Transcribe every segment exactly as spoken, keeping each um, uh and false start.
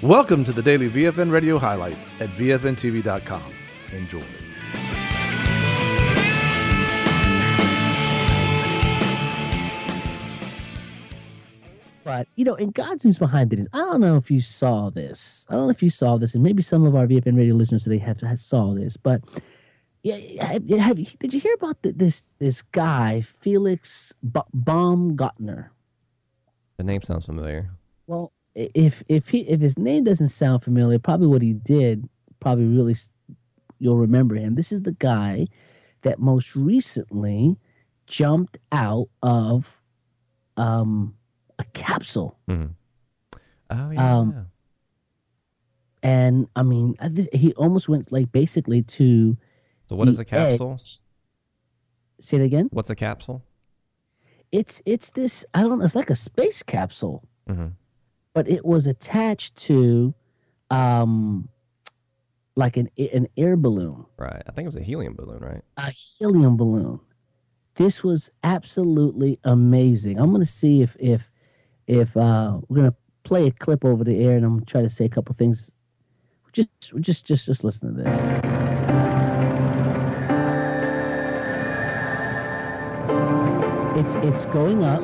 Welcome to the daily V F N Radio highlights at V F N T V dot com. Enjoy. But, you know, and God's news behind it is, I don't know if you saw this. I don't know if you saw this, and maybe some of our V F N radio listeners today have, have saw this, but yeah, have, have, did you hear about the, this this guy, Felix B- Baumgartner? The name sounds familiar. Well, if if he if his name doesn't sound familiar, probably what he did, probably really you'll remember him. This is the guy that most recently jumped out of um. a capsule. Mm-hmm. Oh, yeah. Um, and I mean, I th- he almost went like basically to. So, what is a capsule? Edge. Say it again. What's a capsule? It's it's this. I don't know. It's like a space capsule, mm-hmm. but it was attached to, um, like an an air balloon. Right. I think it was a helium balloon, right? A helium balloon. This was absolutely amazing. I'm gonna see if if. If uh, we're gonna play a clip over the air, and I'm gonna try to say a couple things. Just, just, just, just listen to this. It's it's going up,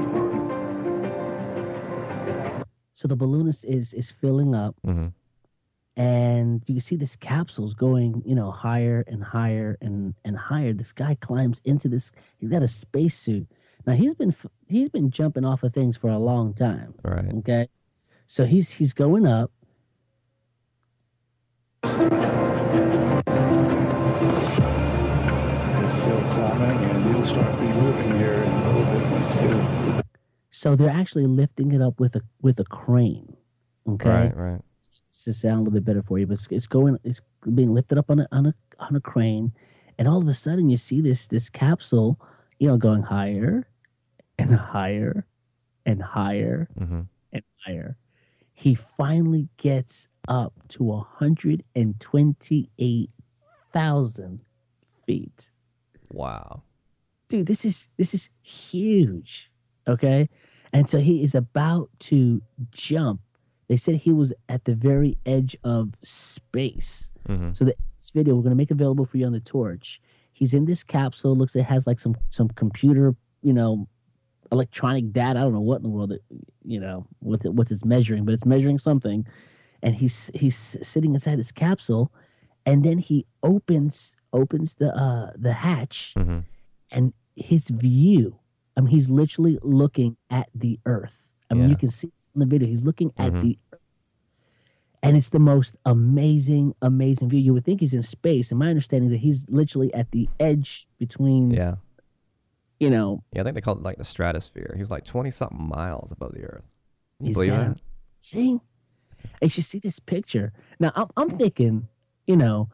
so the balloon is is, is filling up, mm-hmm. and you can see this capsule's going, you know, higher and higher and and higher. This guy climbs into this. He's got a spacesuit. Now he's been he's been jumping off of things for a long time. Right. Okay. So he's he's going up. It's still climbing, and you'll start be moving here in a little bit. So they're actually lifting it up with a with a crane. Okay. Right. Right. To sound a little bit better for you, but it's, it's going it's being lifted up on a on a on a crane, and all of a sudden you see this this capsule, you know, going higher and higher and higher mm-hmm. and higher. He finally gets up to one hundred twenty-eight thousand feet. Wow. Dude, this is this is huge. Okay? And so he is about to jump. They said he was at the very edge of space. Mm-hmm. So this video we're going to make available for you on the Torch. He's in this capsule. Looks like it has like some some computer, you know, electronic data. I don't know what in the world it, you know, what it, what it's measuring, but it's measuring something. And he's he's sitting inside this capsule, and then he opens opens the uh, the hatch, mm-hmm. and his view. I mean, he's literally looking at the Earth. I mean, yeah. you can see this in the video. He's looking at mm-hmm. the Earth, and it's the most amazing, amazing view. You would think he's in space, and my understanding is that he's literally at the edge between. Yeah. You know, yeah, I think they call it like the stratosphere. He was like twenty something miles above the Earth. Can you is believe that, that? See, you should see this picture. Now, I'm, I'm thinking, you know,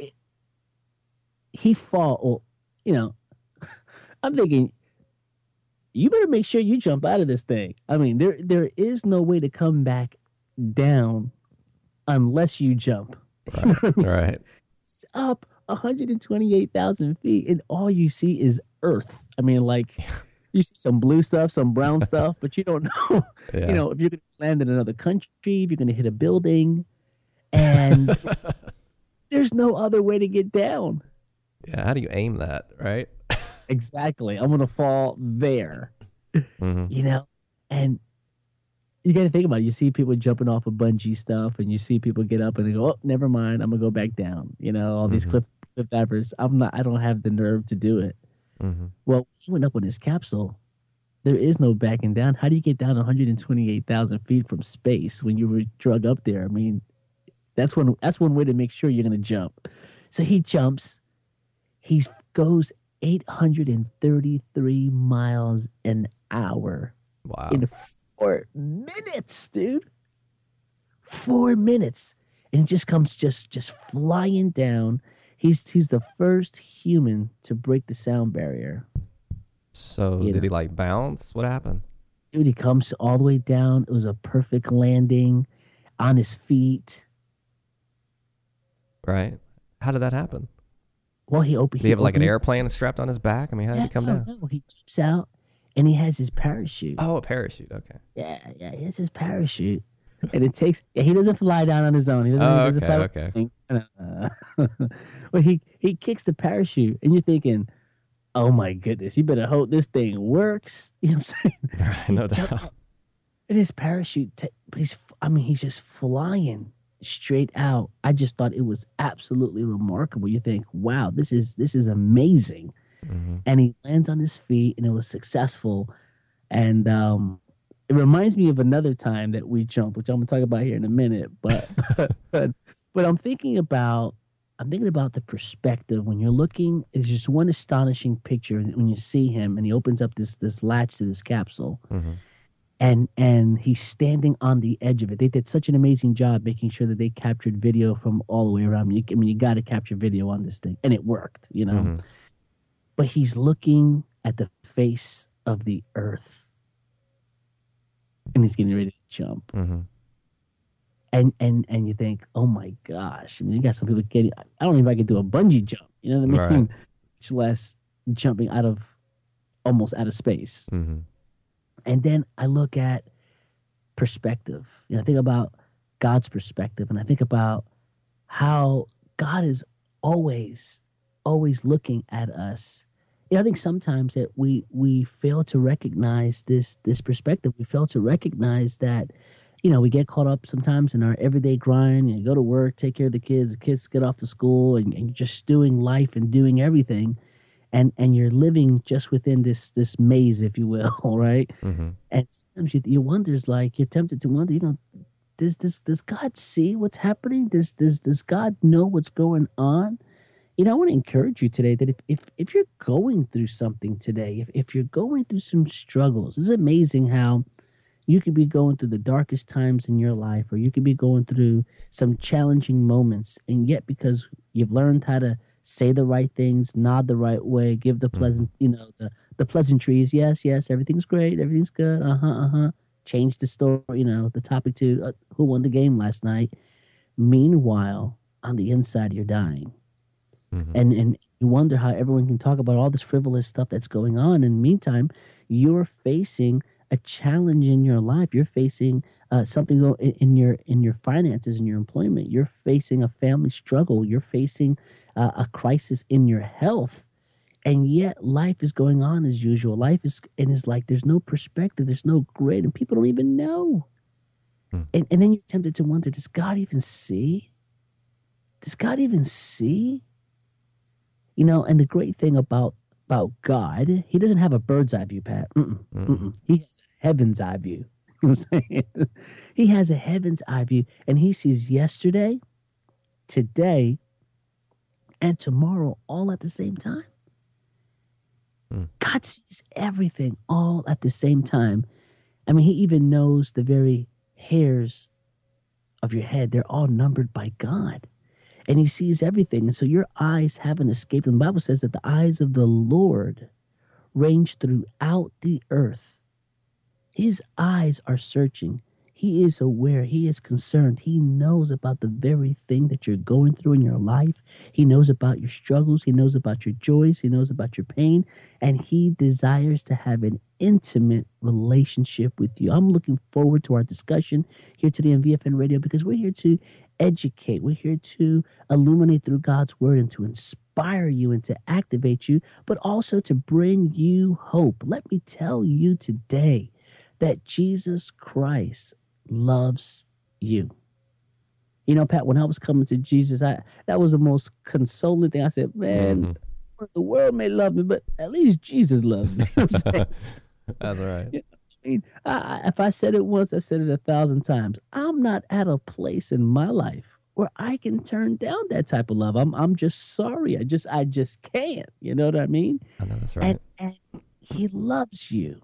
he fall, or, you know, I'm thinking, you better make sure you jump out of this thing. I mean, there there is no way to come back down unless you jump. Right, You know what I mean? right. It's up one hundred twenty-eight thousand feet, and all you see is Earth. I mean, like, you see some blue stuff, some brown stuff, but you don't know, Yeah. you know, if you're going to land in another country, if you're going to hit a building, and there's no other way to get down. Yeah, how do you aim that, right? Exactly. I'm going to fall there, mm-hmm. you know, and you got to think about it. You see people jumping off of bungee stuff, and you see people get up and they go, oh, never mind, I'm going to go back down. You know, all these mm-hmm. cliff, cliff divers. I'm not, I don't have the nerve to do it. Mm-hmm. Well, he went up on his capsule. There is no backing down. How do you get down one hundred twenty-eight thousand feet from space when you were drug up there? I mean, that's one. That's one way to make sure you're going to jump. So he jumps. He goes eight hundred thirty-three miles an hour. Wow. In four minutes, dude. Four minutes, and it just comes just just flying down. He's he's the first human to break the sound barrier. So You did know. he like bounce? What happened? Dude, he comes all the way down. It was a perfect landing on his feet. Right. How did that happen? Well, he opened. Did he have like an opens- airplane strapped on his back? I mean, how did Yeah, he come no, down? no, he jumps out, and he has his parachute. Oh, a parachute. Okay. Yeah, yeah, he has his parachute. And it takes. He doesn't fly down on his own. He doesn't. Oh, he doesn't okay, fly with okay. things. Uh, but he he kicks the parachute, and you're thinking, "Oh my goodness, you better hope this thing works." You know what I'm saying? no He jumps doubt. out, and his parachute, ta- but he's. I mean, he's just flying straight out. I just thought it was absolutely remarkable. You think, "Wow, this is this is amazing." Hmm. And he lands on his feet, and it was successful. And um, it reminds me of another time that we jumped, which I'm gonna talk about here in a minute. But but but I'm thinking about I'm thinking about the perspective when you're looking. It's just one astonishing picture when you see him, and he opens up this this latch to this capsule, Hmm. and and he's standing on the edge of it. They did such an amazing job making sure that they captured video from all the way around. I mean, you, I mean, you got to capture video on this thing, and it worked, you know. Hmm. But he's looking at the face of the earth, and he's getting ready to jump. Hmm. And and and you think, oh my gosh! I mean, you got some people getting. I don't even know if I could do a bungee jump. You know what I mean? Right. Much less jumping out of almost out of space. Hmm. And then I look at perspective. You know, I think about God's perspective, and I think about how God is always, always looking at us. You know, I think sometimes that we we fail to recognize this this perspective. We fail to recognize that, you know, we get caught up sometimes in our everyday grind. You go to work, take care of the kids, the kids get off to school, and, and you're just doing life and doing everything. And and you're living just within this this maze, if you will, right? Hmm. And sometimes you, you wonder, is like you're tempted to wonder, you know, does this does God see what's happening? Does does does God know what's going on? You know, I want to encourage you today that if if, if you're going through something today, if, if you're going through some struggles, it's amazing how you could be going through the darkest times in your life, or you could be going through some challenging moments, and yet because you've learned how to say the right things, nod the right way, give the pleasant, you know, the the pleasantries. Yes, yes, everything's great, everything's good. Uh huh, uh huh. Change the story, you know, the topic to uh, who won the game last night. Meanwhile, on the inside, you're dying, Hmm. and and you wonder how everyone can talk about all this frivolous stuff that's going on. In the meantime, you're facing a challenge in your life. You're facing uh, something go- in in your in your finances, in your employment. You're facing a family struggle. You're facing uh, a crisis in your health, and yet life is going on as usual. Life is, and it's like there's no perspective, there's no grid, and people don't even know. Hmm. And and then you're tempted to wonder, does God even see? Does God even see? You know, and the great thing about about God, he doesn't have a bird's eye view, Pat. Mm-mm, Mm-mm. mm-mm. He has a heaven's eye view. You know what I'm saying? He has a heaven's eye view, and he sees yesterday, today, and tomorrow all at the same time. Mm. God sees everything all at the same time. I mean, he even knows the very hairs of your head. They're all numbered by God. And he sees everything. And so your eyes haven't escaped. And the Bible says that the eyes of the Lord range throughout the earth. His eyes are searching. He is aware. He is concerned. He knows about the very thing that you're going through in your life. He knows about your struggles. He knows about your joys. He knows about your pain. And he desires to have an intimate relationship with you. I'm looking forward to our discussion here today on V F N Radio, because we're here to educate. We're here to illuminate through God's word and to inspire you and to activate you, but also to bring you hope. Let me tell you today that Jesus Christ loves you. You know, Pat, when I was coming to Jesus, I that was the most consoling thing. I said, man, Mhm. the world may love me, but at least Jesus loves me. You know what I'm saying? That's right. You know, I mean, I, I- if I said it once, I said it a thousand times. I'm not at a place in my life where I can turn down that type of love. I'm I'm just sorry. I just I just can't. You know what I mean? I know that's right. And and he loves you.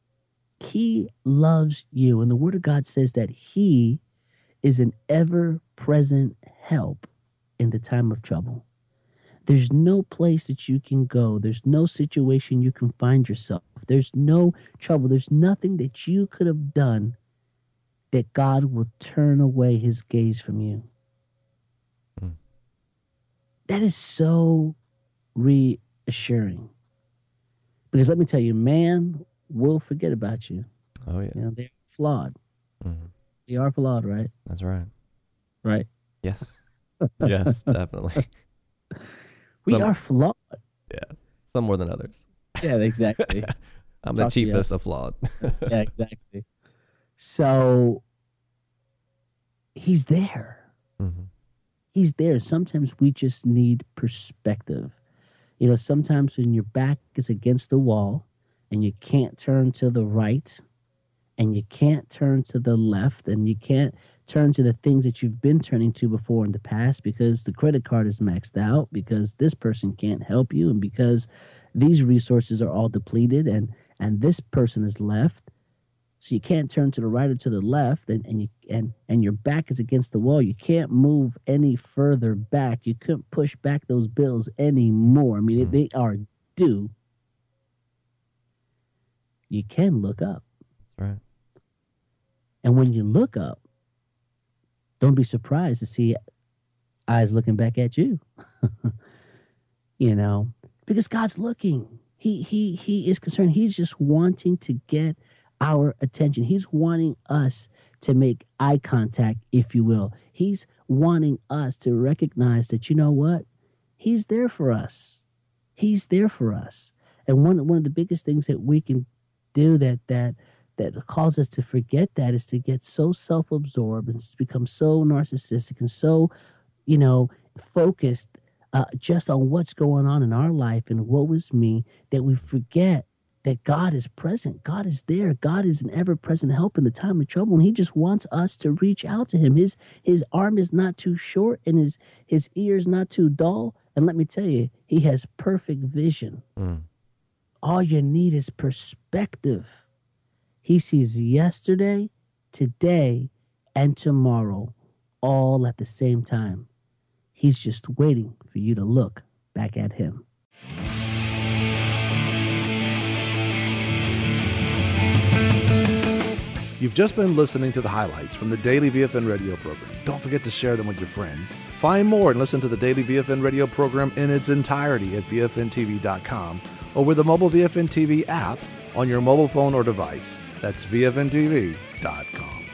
He loves you. And the word of God says that he is an ever-present help in the time of trouble. There's no place that you can go. There's no situation you can find yourself. There's no trouble. There's nothing that you could have done that God will turn away his gaze from you. Mm. That is so reassuring. Because let me tell you, man will forget about you. Oh yeah. You know, they're flawed. Mhm. We are flawed, right? That's right. Right. Yes. Yes, definitely. We Some- are flawed. Yeah. Some more than others. Yeah, exactly. I'm the Talk to you. chiefest of flawed. Yeah, exactly. So he's there. hmm He's there. Sometimes we just need perspective. You know, sometimes when your back is against the wall and you can't turn to the right and you can't turn to the left and you can't turn to the things that you've been turning to before in the past because the credit card is maxed out, because this person can't help you, and because these resources are all depleted and and this person is left. So you can't turn to the right or to the left, and, and you and and your back is against the wall. You can't move any further back. You couldn't push back those bills anymore. I mean, Mm. they are due. You can look up. That's right. And when you look up, don't be surprised to see eyes looking back at you. You know, because God's looking. He he he is concerned. He's just wanting to get our attention. He's wanting us to make eye contact, if you will. He's wanting us to recognize that, you know what? He's there for us. He's there for us. And one one of the biggest things that we can do that that that causes us to forget that is to get so self-absorbed and become so narcissistic and so, you know, focused uh, just on what's going on in our life and what was me, that we forget that God is present. God is there. God is an ever-present help in the time of trouble, and he just wants us to reach out to him. His his arm is not too short and his, his ears not too dull. And let me tell you, he has perfect vision. Mm. All you need is perspective. He sees yesterday, today, and tomorrow all at the same time. He's just waiting for you to look back at him. You've just been listening to the highlights from the Daily V F N radio program. Don't forget to share them with your friends. Find more and listen to the Daily V F N radio program in its entirety at V F N T V dot com or with the mobile V F N T V app on your mobile phone or device. That's V F N T V dot com.